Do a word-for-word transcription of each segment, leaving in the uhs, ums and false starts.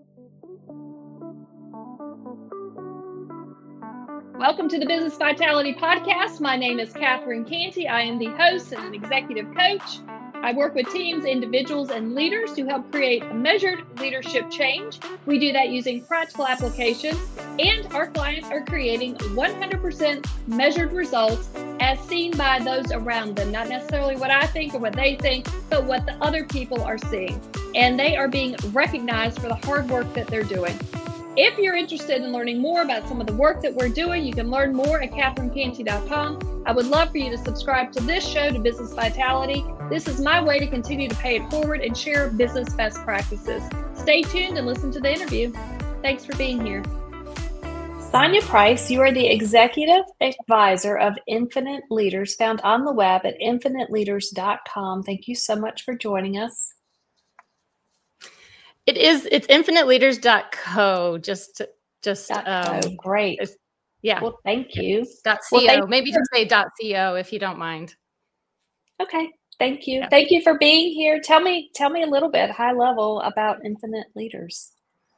Welcome to the Business Vitality Podcast. My name is Catherine Canty. I am the host and an executive coach. I work with teams, individuals, and leaders to help create a measured leadership change. We do that using practical application, and our clients are creating one hundred percent measured results as seen by those around them. Not necessarily what I think or what they think, but what the other people are seeing. And they are being recognized for the hard work that they're doing. If you're interested in learning more about some of the work that we're doing, you can learn more at catherine canty dot com. I would love for you to subscribe to this show, to Business Vitality. This is my way to continue to pay it forward and share business best practices. Stay tuned and listen to the interview. Thanks for being here. Sonia Price, you are the executive advisor of Infinite Leaders, found on the web at infinite leaders dot com. Thank you so much for joining us. It is, it's infinite leaders dot co, just, just, um, oh, great. Yeah. Well, thank you. Dot well, .co, maybe just say dot .co if you don't mind. Okay. Thank you. Yeah. Thank you for being here. Tell me, tell me a little bit high level about Infinite Leaders.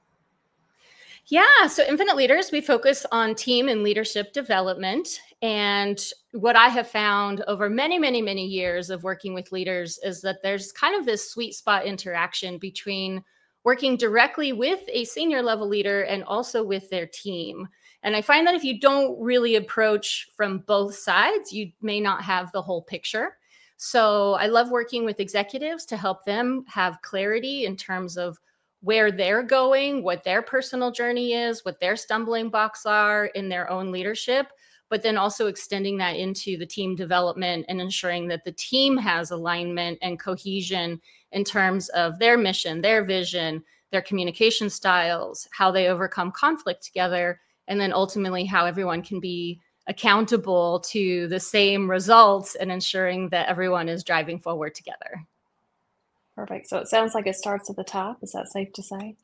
Yeah. So Infinite Leaders, we focus on team and leadership development. And what I have found over many, many, many years of working with leaders is that there's kind of this sweet spot interaction between working directly with a senior level leader and also with their team. And I find that if you don't really approach from both sides, you may not have the whole picture. So I love working with executives to help them have clarity in terms of where they're going, what their personal journey is, what their stumbling blocks are in their own leadership, but then also extending that into the team development and ensuring that the team has alignment and cohesion in terms of their mission, their vision, their communication styles, how they overcome conflict together, and then ultimately how everyone can be accountable to the same results and ensuring that everyone is driving forward together. Perfect. So it sounds like it starts at the top. Is that safe to say?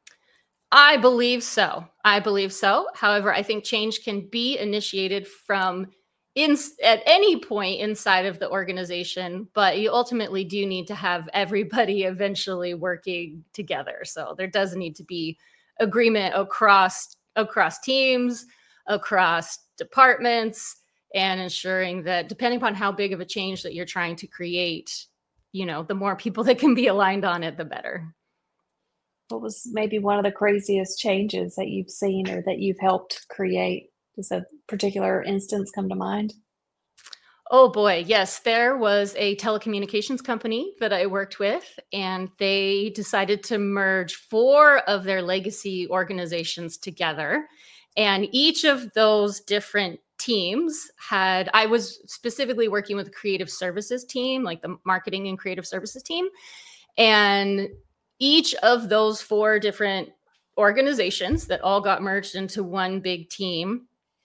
I believe so. I believe so. However, I think change can be initiated from in, at any point inside of the organization, but you ultimately do need to have everybody eventually working together. So there does need to be agreement across across teams, across departments, and ensuring that depending upon how big of a change that you're trying to create, you know, the more people that can be aligned on it, the better. What was maybe one of the craziest changes that you've seen or that you've helped create? Does a particular instance come to mind? Oh boy, yes. There was a telecommunications company that I worked with, and they decided to merge four of their legacy organizations together. And each of those different teams had, I was specifically working with the creative services team, like the marketing and creative services team. And each of those four different organizations that all got merged into one big team,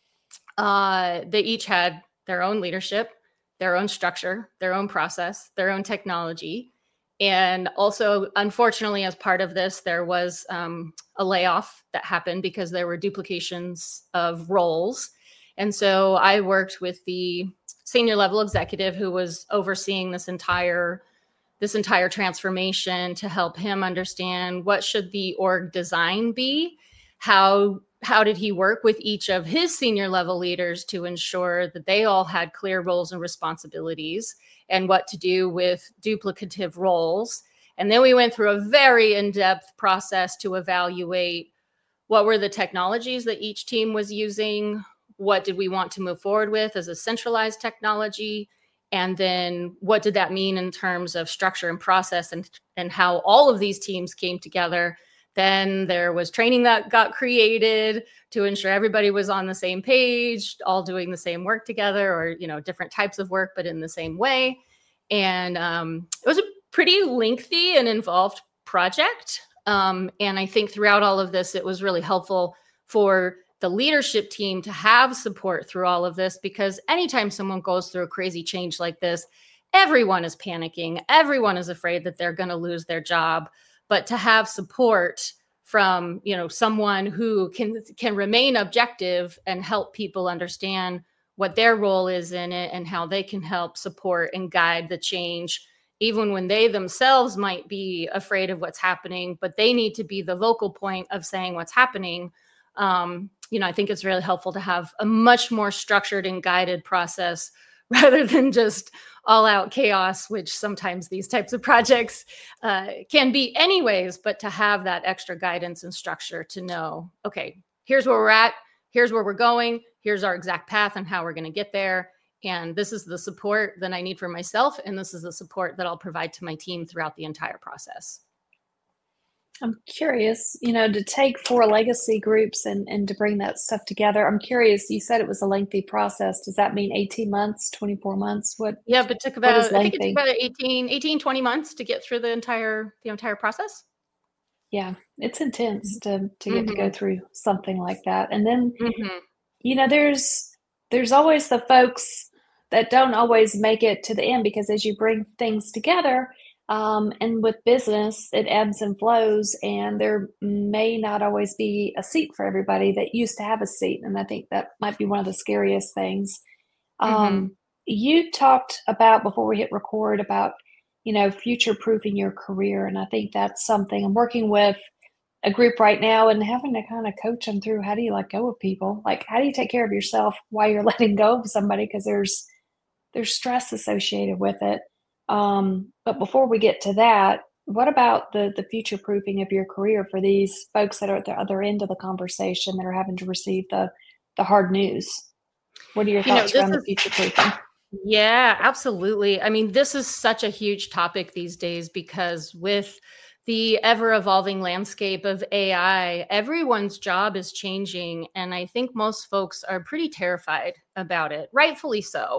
uh, they each had their own leadership, their own structure, their own process, their own technology. And also, unfortunately, as part of this, there was um, a layoff that happened because there were duplications of roles. And so I worked with the senior level executive who was overseeing this entire this entire transformation to help him understand what should the org design be, how how did he work with each of his senior level leaders to ensure that they all had clear roles and responsibilities, and what to do with duplicative roles. And then we went through a very in-depth process to evaluate what were the technologies that each team was using, what did we want to move forward with as a centralized technology, and then what did that mean in terms of structure and process, and, and how all of these teams came together. Then there was training that got created to ensure everybody was on the same page, all doing the same work together, or, you know, different types of work, but in the same way. And um, it was a pretty lengthy and involved project. Um, and I think throughout all of this, it was really helpful for the leadership team to have support through all of this, because anytime someone goes through a crazy change like this, everyone is panicking. Everyone is afraid that they're going to lose their job. But to have support from, you know, someone who can can remain objective and help people understand what their role is in it and how they can help support and guide the change even when they themselves might be afraid of what's happening, but they need to be the vocal point of saying what's happening. Um, you know, I think it's really helpful to have a much more structured and guided process rather than just all out chaos, which sometimes these types of projects uh, can be anyways, but to have that extra guidance and structure to know, okay, here's where we're at, here's where we're going, here's our exact path and how we're going to get there. And this is the support that I need for myself. And this is the support that I'll provide to my team throughout the entire process. I'm curious, you know, to take four legacy groups and, and to bring that stuff together. I'm curious, you said it was a lengthy process. Does that mean eighteen months, twenty-four months? What? Yeah, but it took about, I think it took about eighteen, eighteen, twenty months to get through the entire, the entire process. Yeah, it's intense to, to get mm-hmm. to go through something like that. And then, mm-hmm. you know, there's, there's always the folks that don't always make it to the end, because as you bring things together, um, and with business, it ebbs and flows, and there may not always be a seat for everybody that used to have a seat. And I think that might be one of the scariest things. Um, mm-hmm. You talked about, before we hit record, about, you know, future-proofing your career. And I think that's something I'm working with a group right now and having to kind of coach them through. How do you let go of people? Like, how do you take care of yourself while you're letting go of somebody? Because there's there's stress associated with it. Um, but before we get to that, what about the the future proofing of your career for these folks that are at the other end of the conversation that are having to receive the the hard news? What are your thoughts you know, around is, the future proofing? Yeah, absolutely. I mean, this is such a huge topic these days, because with the ever evolving landscape of A I, everyone's job is changing. And I think most folks are pretty terrified about it, rightfully so.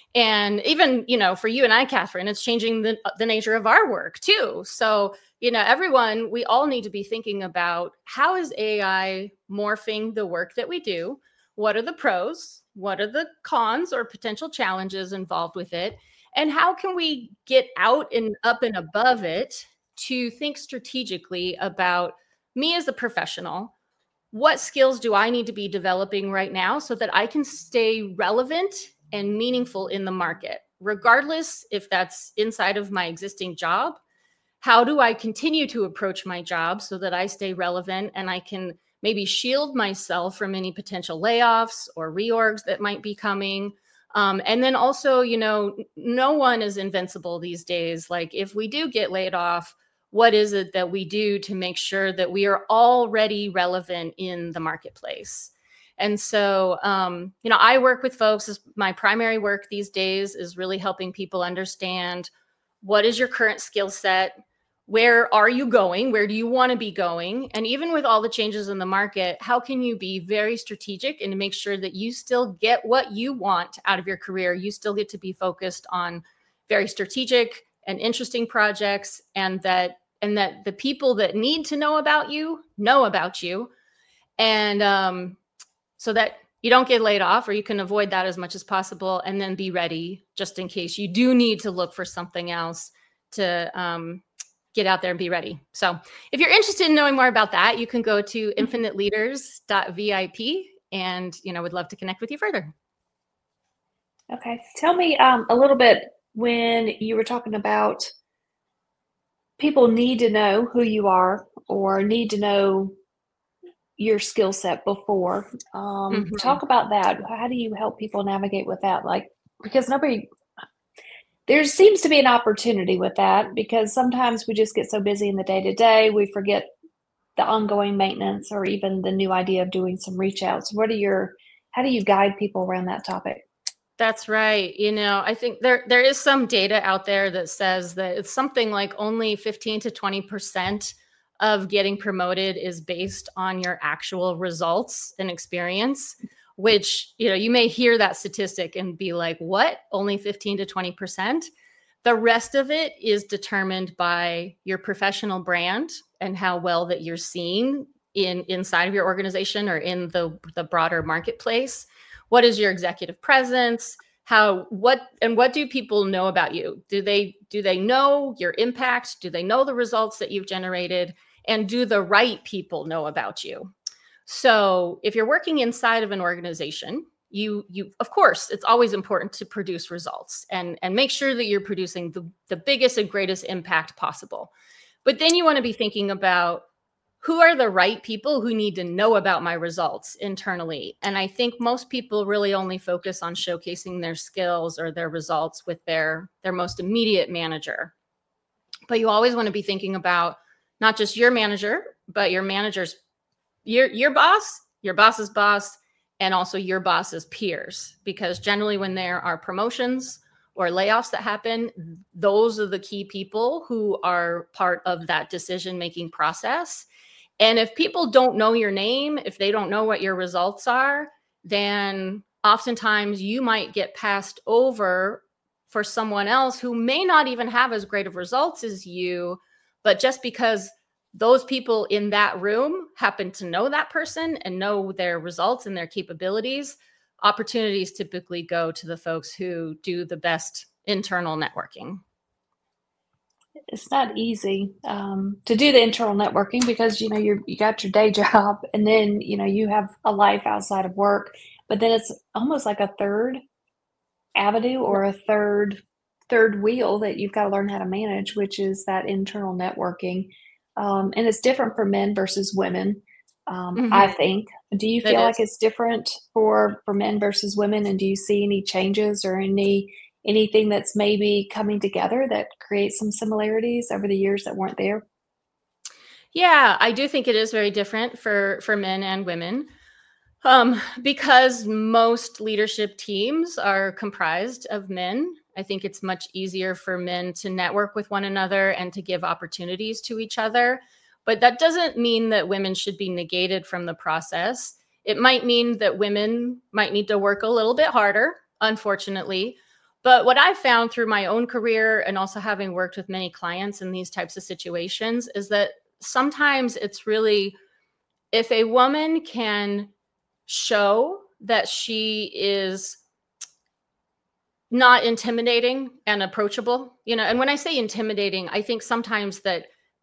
And even, you know, for you and I, Catherine, it's changing the, the nature of our work too. So, you know, everyone, we all need to be thinking about, how is A I morphing the work that we do? What are the pros? What are the cons or potential challenges involved with it? And how can we get out and up and above it to think strategically about me as a professional? What skills do I need to be developing right now so that I can stay relevant and meaningful in the market, regardless if that's inside of my existing job? How do I continue to approach my job so that I stay relevant and I can maybe shield myself from any potential layoffs or reorgs that might be coming? Um, and then also, you know, no one is invincible these days. Like, if we do get laid off, what is it that we do to make sure that we are already relevant in the marketplace? And so, um, you know, I work with folks. My primary work these days is really helping people understand, what is your current skill set? Where are you going? Where do you want to be going? And even with all the changes in the market, how can you be very strategic and make sure that you still get what you want out of your career? You still get to be focused on very strategic and interesting projects, and that and that the people that need to know about you know about you. And um, so that you don't get laid off, or you can avoid that as much as possible, and then be ready just in case you do need to look for something else to um, get out there and be ready. So if you're interested in knowing more about that, you can go to infinite leaders dot V I P, and, you know, would love to connect with you further. Okay. Tell me um, a little bit, when you were talking about people need to know who you are or need to know your skill set before. Um, mm-hmm. Talk about that. How do you help people navigate with that? Like, because nobody, there seems to be an opportunity with that, because sometimes we just get so busy in the day to day, we forget the ongoing maintenance or even the new idea of doing some reach outs. What are your, how do you guide people around that topic? That's right. You know, I think there there is some data out there that says that it's something like only fifteen to twenty percent of getting promoted is based on your actual results and experience, which, you know, you may hear that statistic and be like, what? Only fifteen to twenty percent? The rest of it is determined by your professional brand and how well that you're seen in inside of your organization or in the, the broader marketplace. What is your executive presence? How, what, and what do people know about you? Do they, do they know your impact? Do they know the results that you've generated? And do the right people know about you? So if you're working inside of an organization, you, you, of course, it's always important to produce results and, and make sure that you're producing the, the biggest and greatest impact possible. But then you want to be thinking about who are the right people who need to know about my results internally. And I think most people really only focus on showcasing their skills or their results with their, their most immediate manager. But you always want to be thinking about not just your manager, but your manager's, your, your boss, your boss's boss, and also your boss's peers. Because generally when there are promotions or layoffs that happen, those are the key people who are part of that decision-making process. And if people don't know your name, if they don't know what your results are, then oftentimes you might get passed over for someone else who may not even have as great of results as you, but just because those people in that room happen to know that person and know their results and their capabilities, opportunities typically go to the folks who do the best internal networking. It's not easy um, to do the internal networking because, you know, you're, you got your day job and then, you know, you have a life outside of work, but then it's almost like a third avenue or a third, third wheel that you've got to learn how to manage, which is that internal networking. Um, and it's different for men versus women, um, mm-hmm. I think. Do you feel it like it's different for, for men versus women? And do you see any changes or any anything that's maybe coming together that creates some similarities over the years that weren't there? Yeah, I do think it is very different for, for men and women um, because most leadership teams are comprised of men. I think it's much easier for men to network with one another and to give opportunities to each other. But that doesn't mean that women should be negated from the process. It might mean that women might need to work a little bit harder, unfortunately. But what I've found through my own career and also having worked with many clients in these types of situations is that sometimes it's really, if a woman can show that she is not intimidating and approachable, you know, and when I say intimidating, I think sometimes that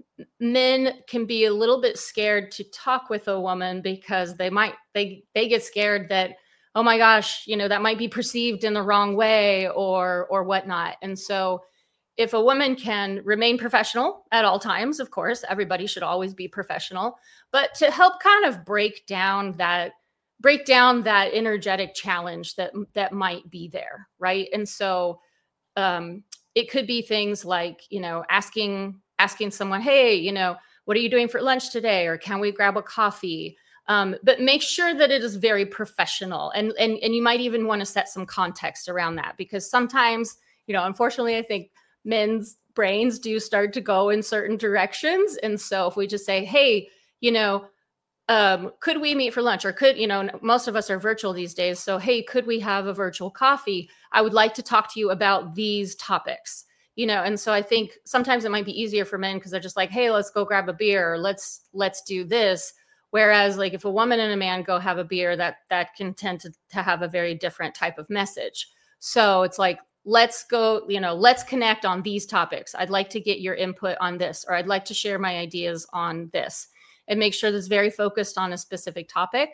men can be a little bit scared to talk with a woman because they might, they, they get scared that, oh my gosh, you know, that might be perceived in the wrong way or, or whatnot. And so if a woman can remain professional at all times, of course, everybody should always be professional, but to help kind of break down that, break down that energetic challenge that, that might be there. Right. And so um, it could be things like, you know, asking, asking someone, hey, you know, what are you doing for lunch today? Or can we grab a coffee? Um, but make sure that it is very professional. And, and, and you might even want to set some context around that because sometimes, you know, unfortunately, I think men's brains do start to go in certain directions. And so if we just say, hey, you know, um, could we meet for lunch or could, you know, most of us are virtual these days. So, hey, could we have a virtual coffee? I would like to talk to you about these topics, you know? And so I think sometimes it might be easier for men because they're just like, hey, let's go grab a beer or let's, let's do this. Whereas like if a woman and a man go have a beer, that that can tend to, to have a very different type of message. So it's like, let's go, you know, let's connect on these topics. I'd like to get your input on this, or I'd like to share my ideas on this and make sure that's very focused on a specific topic.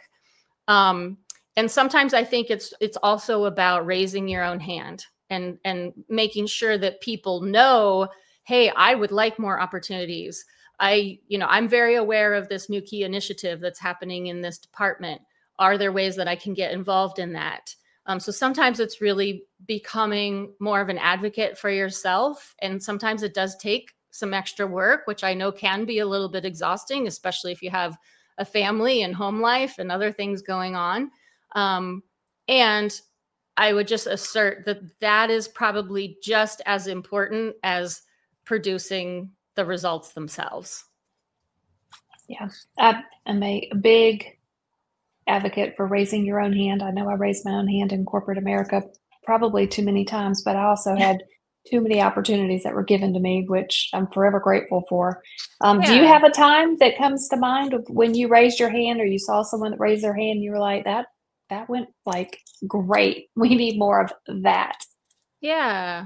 Um, and sometimes I think it's it's also about raising your own hand and, and making sure that people know, hey, I would like more opportunities. I, you know, I'm very aware of this new key initiative that's happening in this department. Are there ways that I can get involved in that? Um, so sometimes it's really becoming more of an advocate for yourself. And sometimes it does take some extra work, which I know can be a little bit exhausting, especially if you have a family and home life and other things going on. Um, and I would just assert that that is probably just as important as producing the results themselves. Yeah, I am a big advocate for raising your own hand. I know I raised my own hand in corporate America probably too many times, but I also had too many opportunities that were given to me, which I'm forever grateful for. Um, yeah. Do you have a time that comes to mind of when you raised your hand or you saw someone that raised their hand and you were like, that, that went like great. We need more of that. Yeah.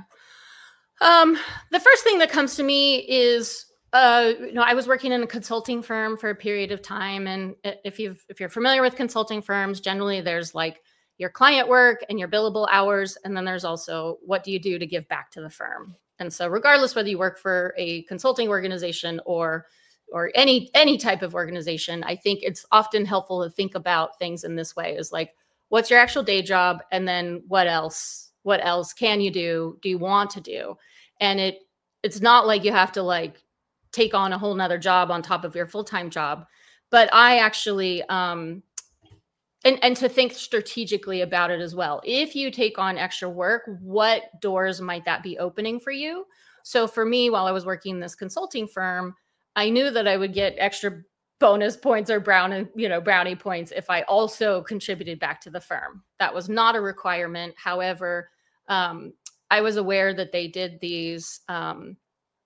Um, the first thing that comes to me is, uh, you know, I was working in a consulting firm for a period of time. And if you've, if you're familiar with consulting firms, generally there's like, your client work and your billable hours. And then there's also what do you do to give back to the firm? And so regardless whether you work for a consulting organization or or any any type of organization, I think it's often helpful to think about things in this way, is like, what's your actual day job? And then what else? What else can you do? Do you want to do? And it it's not like you have to like take on a whole nother job on top of your full-time job. But I actually, um, and, and to think strategically about it as well. If you take on extra work, what doors might that be opening for you? So for me, while I was working in this consulting firm, I knew that I would get extra bonus points or brown, you know, brownie points if I also contributed back to the firm. That was not a requirement. However, um, I was aware that they did these um,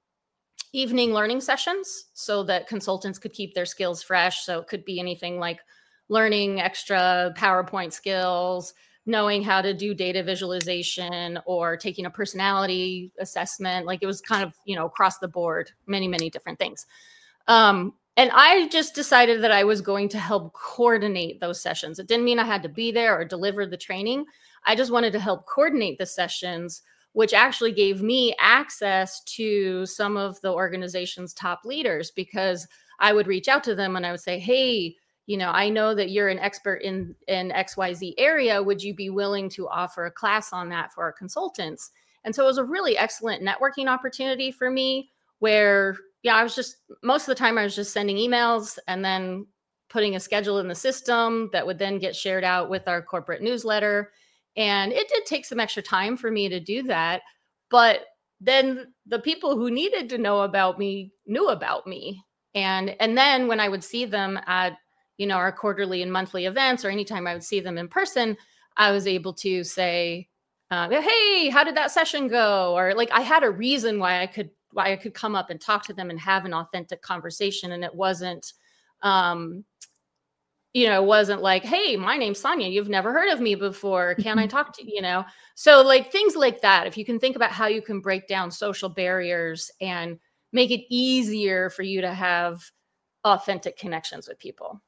evening learning sessions so that consultants could keep their skills fresh. So it could be anything like learning extra PowerPoint skills, knowing how to do data visualization, or taking a personality assessment. Like it was kind of, you know, across the board, many, many different things. Um, and I just decided that I was going to help coordinate those sessions. It didn't mean I had to be there or deliver the training. I just wanted to help coordinate the sessions, which actually gave me access to some of the organization's top leaders, because I would reach out to them and I would say, hey, you know, I know that you're an expert in, in X Y Z area. Would you be willing to offer a class on that for our consultants? And so it was a really excellent networking opportunity for me where, yeah, I was just, most of the time I was just sending emails and then putting a schedule in the system that would then get shared out with our corporate newsletter. And it did take some extra time for me to do that. But then the people who needed to know about me knew about me. And, and then when I would see them at, you know, our quarterly and monthly events, or anytime I would see them in person, I was able to say, uh, hey, how did that session go? Or like, I had a reason why I could, why I could come up and talk to them and have an authentic conversation. And it wasn't, um, you know, it wasn't like, hey, my name's Sonia, you've never heard of me before. Can I talk to you? You know, so like things like that, if you can think about how you can break down social barriers and make it easier for you to have authentic connections with people.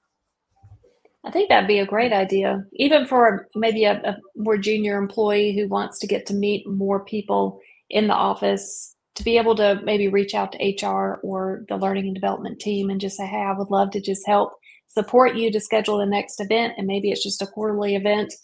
I think that'd be a great idea, even for maybe a, a more junior employee who wants to get to meet more people in the office, to be able to maybe reach out to H R or the learning and development team and just say, hey, I would love to just help support you to schedule the next event. And maybe it's just a quarterly event.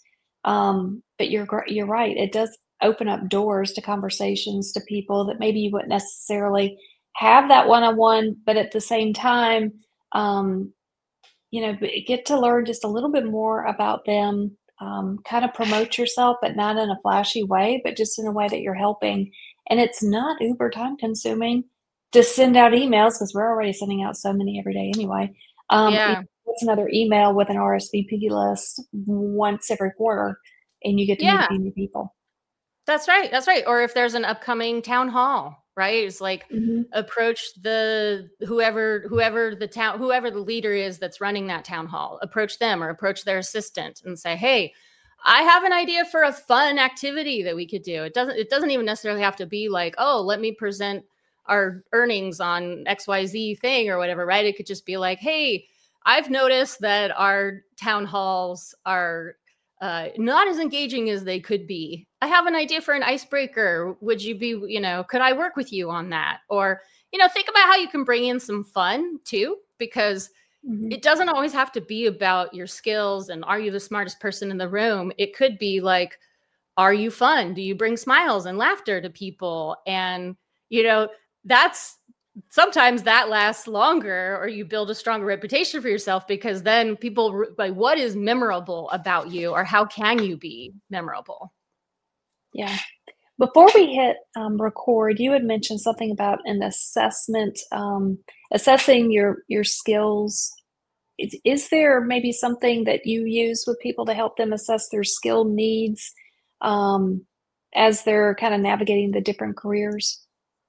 Um, but you're you're right. It does open up doors to conversations to people that maybe you wouldn't necessarily have that one-on-one, but at the same time, um, you know, get to learn just a little bit more about them, um, kind of promote yourself, but not in a flashy way, but just in a way that you're helping. And it's not uber time consuming to send out emails, because we're already sending out so many every day anyway. Um, Yeah. It's another email with an R S V P list once every quarter, and you get to Yeah. meet a few new people. That's right. That's right. Or if there's an upcoming town hall, right? It's like Mhm. approach the whoever whoever the town whoever the leader is that's running that town hall. Approach them or approach their assistant and say, "Hey, I have an idea for a fun activity that we could do." It doesn't it doesn't even necessarily have to be like, "Oh, let me present our earnings on X Y Z thing or whatever," right? It could just be like, "Hey, I've noticed that our town halls are uh, not as engaging as they could be. I have an idea for an icebreaker. Would you be, you know, could I work with you on that?" Or, you know, think about how you can bring in some fun too, because Mhm. it doesn't always have to be about your skills and are you the smartest person in the room. It could be like, are you fun? Do you bring smiles and laughter to people? And, you know, that's sometimes that lasts longer, or you build a stronger reputation for yourself, because then people like, what is memorable about you, or how can you be memorable? Yeah. Before we hit um, record, you had mentioned something about an assessment, um, assessing your your skills. Is, is there maybe something that you use with people to help them assess their skill needs um, as they're kind of navigating the different careers?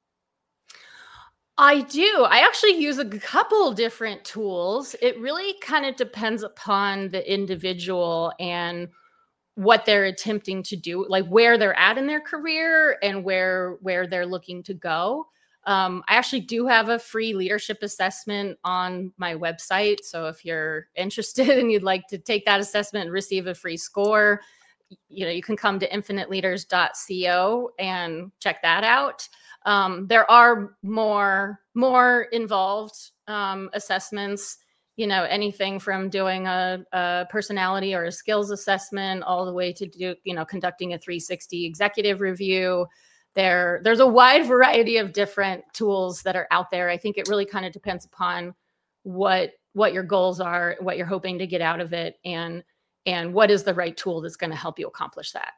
I do. I actually use a couple different tools. It really kind of depends upon the individual and what they're attempting to do, like where they're at in their career and where where they're looking to go. Um, I actually do have a free leadership assessment on my website. So if you're interested and you'd like to take that assessment and receive a free score, you know, you can come to infinite leaders dot co and check that out. Um, there are more, more involved um, assessments, you know, anything from doing a, a personality or a skills assessment all the way to do, you know, conducting a three sixty executive review. There, there's a wide variety of different tools that are out there. I think it really kind of depends upon what what your goals are, what you're hoping to get out of it, and and what is the right tool that's going to help you accomplish that.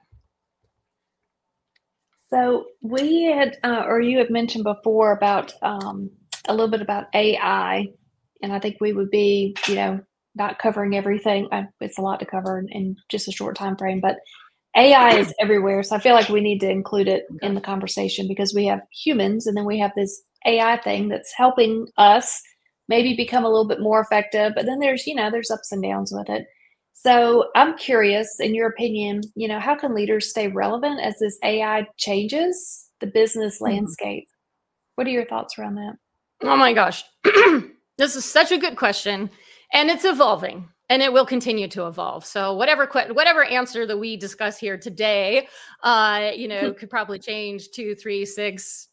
So we had, uh, or you had mentioned before about um, a little bit about A I, and I think we would be, you know, not covering everything. Uh, it's a lot to cover in, in just a short time frame, but A I is everywhere. So I feel like we need to include it in the conversation because we have humans and then we have this A I thing that's helping us maybe become a little bit more effective. But then there's, you know, there's ups and downs with it. So I'm curious, in your opinion, you know, how can leaders stay relevant as this A I changes the business landscape? Mm-hmm. What are your thoughts around that? Oh my gosh, this is such a good question, and it's evolving. And it will continue to evolve. So whatever whatever answer that we discuss here today, uh, you know, could probably change two, three, six,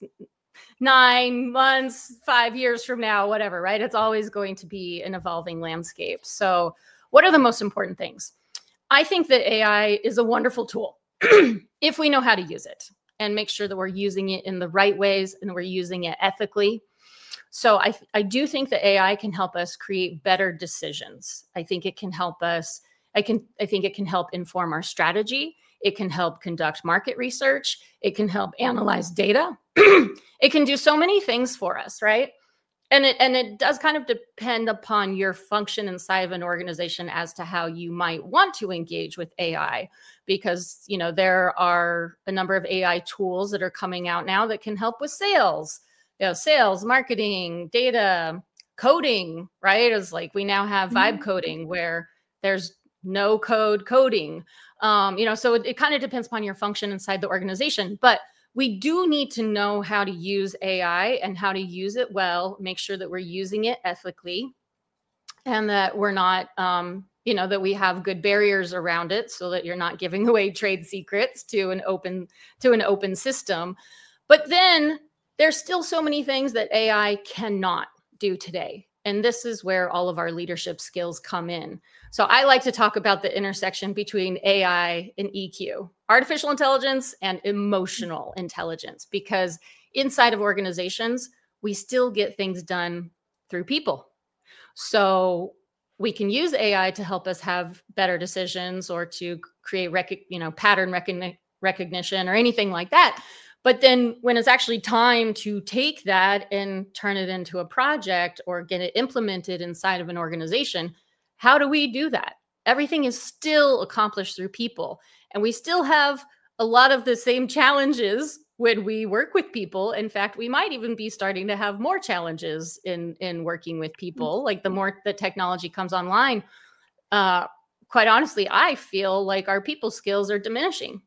nine months, five years from now, whatever, right? It's always going to be an evolving landscape. So what are the most important things? I think that A I is a wonderful tool if we know how to use it and make sure that we're using it in the right ways and we're using it ethically. So I, I do think that A I can help us create better decisions. I think it can help us, I can, I think it can help inform our strategy. It can help conduct market research. It can help analyze data. It can do so many things for us, right? And it, and it does kind of depend upon your function inside of an organization as to how you might want to engage with A I, because, you know, there are a number of A I tools that are coming out now that can help with sales. You know, sales, marketing, data, coding, right? It's like we now have vibe coding where there's no code coding. Um, you know, so it, it kind of depends upon your function inside the organization. But we do need to know how to use A I and how to use it well, make sure that we're using it ethically and that we're not, um, you know, that we have good barriers around it so that you're not giving away trade secrets to an open to an open system. But then there's still so many things that A I cannot do today. And this is where all of our leadership skills come in. So I like to talk about the intersection between A I and E Q, artificial intelligence and emotional intelligence, because inside of organizations, we still get things done through people. So we can use A I to help us have better decisions or to create, rec- you know, pattern recogni- recognition or anything like that. But then when it's actually time to take that and turn it into a project or get it implemented inside of an organization, how do we do that? Everything is still accomplished through people. And we still have a lot of the same challenges when we work with people. In fact, we might even be starting to have more challenges in, in working with people. Like the more the technology comes online, uh, quite honestly, I feel like our people skills are diminishing.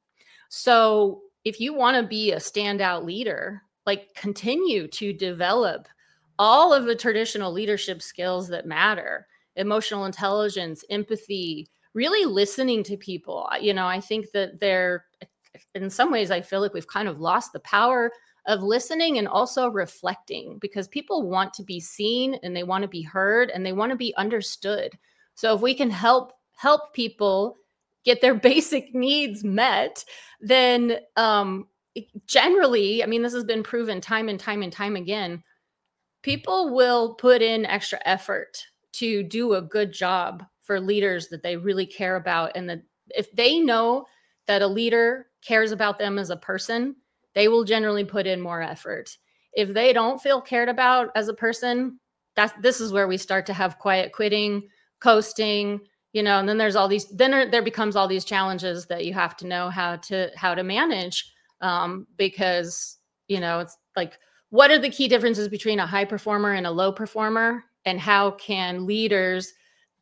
So if you want to be a standout leader, like continue to develop all of the traditional leadership skills that matter, emotional intelligence, empathy, really listening to people. You know, I think that they're, in some ways, I feel like we've kind of lost the power of listening and also reflecting because people want to be seen and they want to be heard and they want to be understood. So if we can help help people get their basic needs met, then um, generally, I mean, this has been proven time and time and time again, people will put in extra effort to do a good job for leaders that they really care about. And that if they know that a leader cares about them as a person, they will generally put in more effort. If they don't feel cared about as a person, that's, this is where we start to have quiet quitting, coasting, you know, and then there's all these, then there, there becomes all these challenges that you have to know how to, how to manage um, because, you know, it's like, what are the key differences between a high performer and a low performer? And how can leaders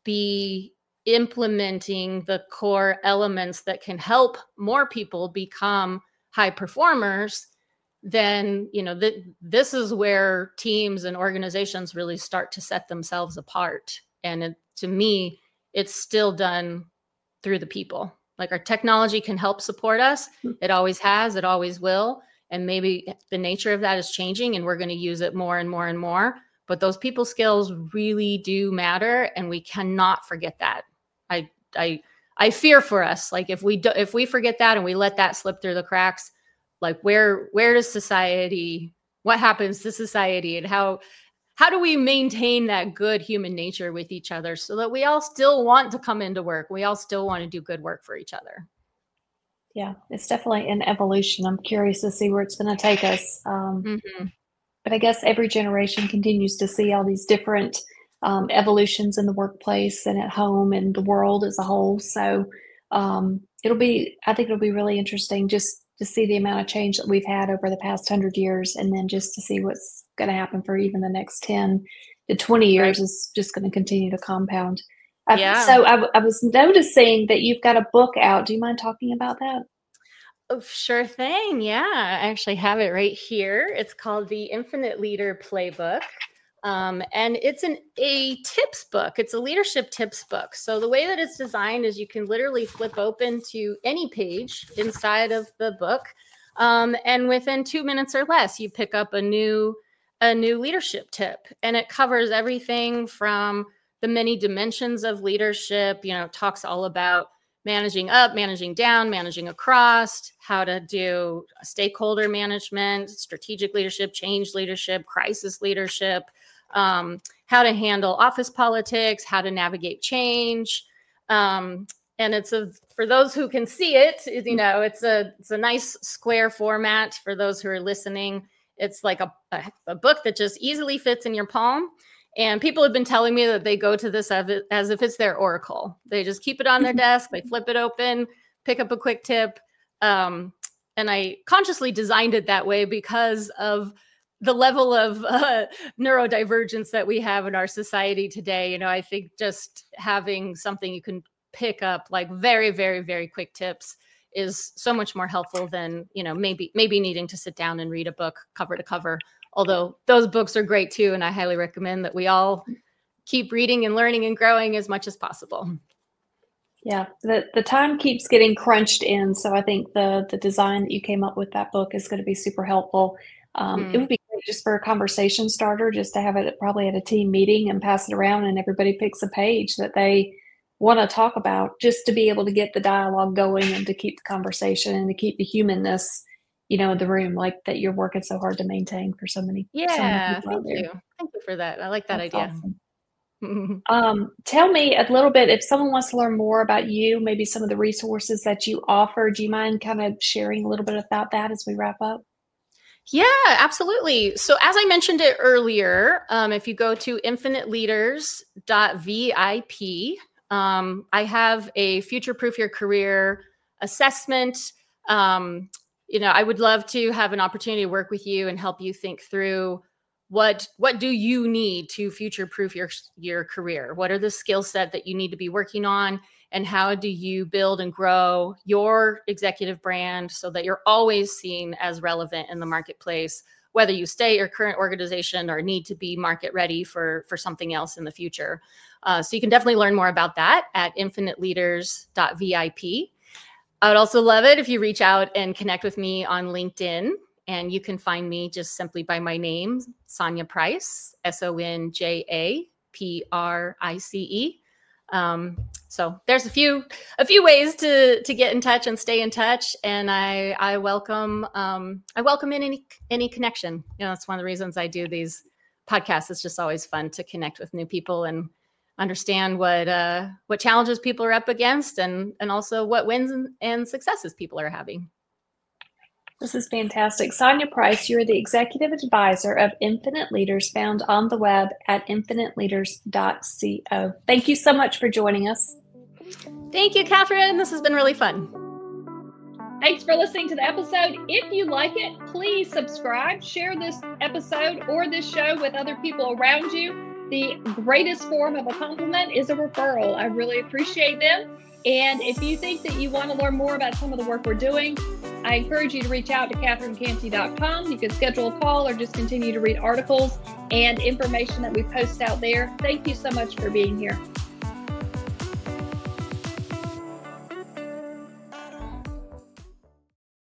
be implementing the core elements that can help more people become high performers? Then, you know, th- this is where teams and organizations really start to set themselves apart. And it, to me, it's still done through the people. Like our technology can help support us. It always has, it always will. And maybe the nature of that is changing and we're going to use it more and more and more. But those people skills really do matter. And we cannot forget that. I, I, I fear for us. Like if we do, if we forget that and we let that slip through the cracks, like where, where does society, what happens to society, and how, how do we maintain that good human nature with each other so that we all still want to come into work? We all still want to do good work for each other. Yeah, it's definitely an evolution. I'm curious to see where it's going to take us. Um, mm-hmm. But I guess every generation continues to see all these different um, evolutions in the workplace and at home and the world as a whole. So um, it'll be, I think it'll be really interesting just to see the amount of change that we've had over the past hundred years, and then just to see what's going to happen for even the next ten to twenty years right. is just going to continue to compound. Uh, yeah. So I, I was noticing that you've got a book out. Do you mind talking about that? Oh, sure thing. Yeah, I actually have it right here. It's called the Infinite Leader Playbook. Um, and it's an a tips book. It's a leadership tips book. So the way that it's designed is you can literally flip open to any page inside of the book. Um, and within two minutes or less, you pick up a new, a new leadership tip. And it covers everything from the many dimensions of leadership, you know, talks all about managing up, managing down, managing across, how to do stakeholder management, strategic leadership, change leadership, crisis leadership, um, how to handle office politics, how to navigate change. Um, and it's a, for those who can see it, you know, it's a, it's a nice square format for those who are listening. It's like a, a, a book that just easily fits in your palm. And people have been telling me that they go to this as if it's their oracle. They just keep it on their desk, they flip it open, pick up a quick tip. Um, and I consciously designed it that way because of the level of uh, neurodivergence that we have in our society today. You know, I think just having something you can pick up like very, very, very quick tips is so much more helpful than, you know, maybe, maybe needing to sit down and read a book cover to cover. Although those books are great too. And I highly recommend that we all keep reading and learning and growing as much as possible. Yeah, the, the time keeps getting crunched in. So I think the, the design that you came up with that book is going to be super helpful. Um, mm. It would be great just for a conversation starter, just to have it probably at a team meeting and pass it around and everybody picks a page that they want to talk about, just to be able to get the dialogue going and to keep the conversation and to keep the humanness, you know, in the room, like that you're working so hard to maintain for so many. Yeah, so many people thank out there. you. Thank you for that. I like that That's idea. Awesome. um, tell me a little bit, if someone wants to learn more about you, maybe some of the resources that you offer, do you mind kind of sharing a little bit about that as we wrap up? Yeah, absolutely. So as I mentioned it earlier, um, if you go to infinite leaders dot V I P, um, I have a future-proof your career assessment. Um, you know, I would love to have an opportunity to work with you and help you think through what what do you need to future-proof your your career? What are the skill set that you need to be working on? And how do you build and grow your executive brand so that you're always seen as relevant in the marketplace, whether you stay at your current organization or need to be market ready for, for something else in the future. Uh, so you can definitely learn more about that at infinite leaders dot V I P. I would also love it if you reach out and connect with me on LinkedIn. And you can find me just simply by my name, Sonja Price, S O N J A P R I C E. Um, so there's a few, a few ways to, to get in touch and stay in touch. And I, I welcome, um, I welcome in any, any connection. You know, that's one of the reasons I do these podcasts. It's just always fun to connect with new people and understand what, uh, what challenges people are up against, and, and also what wins and, and successes people are having. This is fantastic. Sonja Price, you're the executive advisor of Infinite Leaders, found on the web at infinite leaders dot co. Thank you so much for joining us. Thank you, Catherine. This has been really fun. Thanks for listening to the episode. If you like it, please subscribe, share this episode or this show with other people around you. The greatest form of a compliment is a referral. I really appreciate them. And if you think that you want to learn more about some of the work we're doing, I encourage you to reach out to catherine canty dot com. You can schedule a call or just continue to read articles and information that we post out there. Thank you so much for being here.